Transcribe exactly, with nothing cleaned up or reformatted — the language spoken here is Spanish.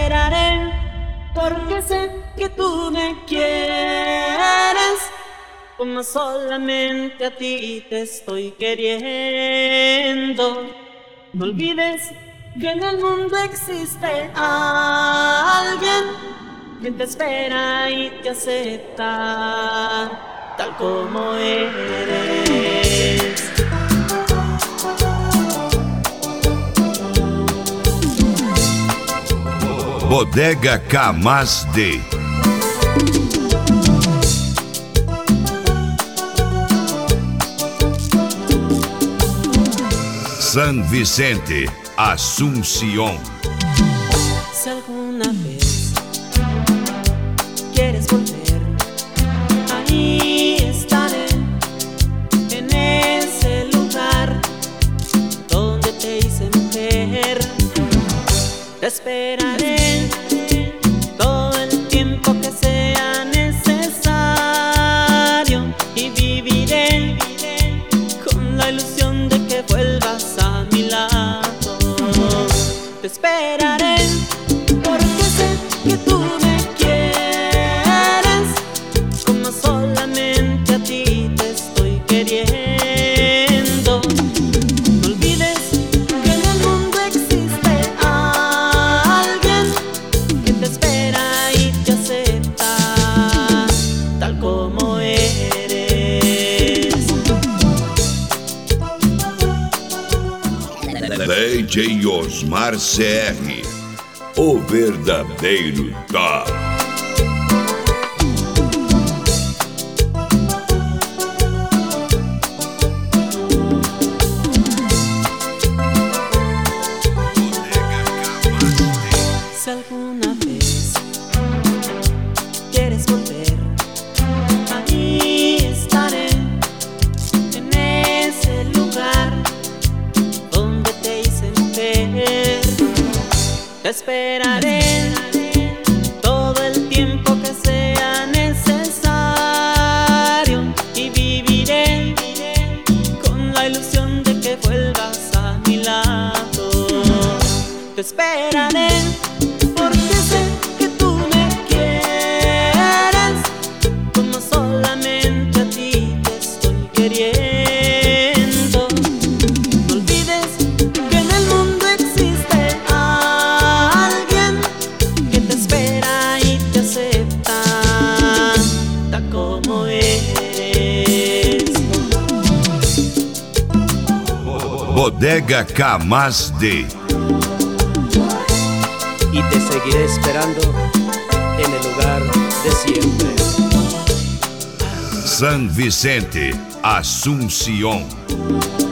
esperaré, porque sé que tú me quieres, como solamente a ti te estoy queriendo. No olvides que en el mundo existe alguien que te espera y te acepta tal como eres. Bodega K mais D. San Vicente, Asunción. Si alguna vez quieres volver, ahí estaré, en ese lugar donde te hice mujer. Te esperaré todo el tiempo que sea necesario y viviré con la ilusión de que vuelvas a mi lado. Te esperaré porque sé que tú me quieres, como solamente a ti te estoy queriendo. No olvides que en el mundo existe alguien que te espera y te acepta tal como eres. D J Osmar C R, o verdadeiro top. Si alguna vez quieres volver, ahí estaré, en ese lugar donde te hice mujer. Te esperaré todo el tiempo que sea necesario y viviré con la ilusión de que vuelvas a mi lado. Te esperaré porque sé que tú me quieres, como solamente a ti te estoy queriendo. No olvides que en el mundo existe alguien que te espera y te acepta tal como eres. Bodega K mais D. Y te seguiré esperando en el lugar de siempre. San Vicente, Asunción.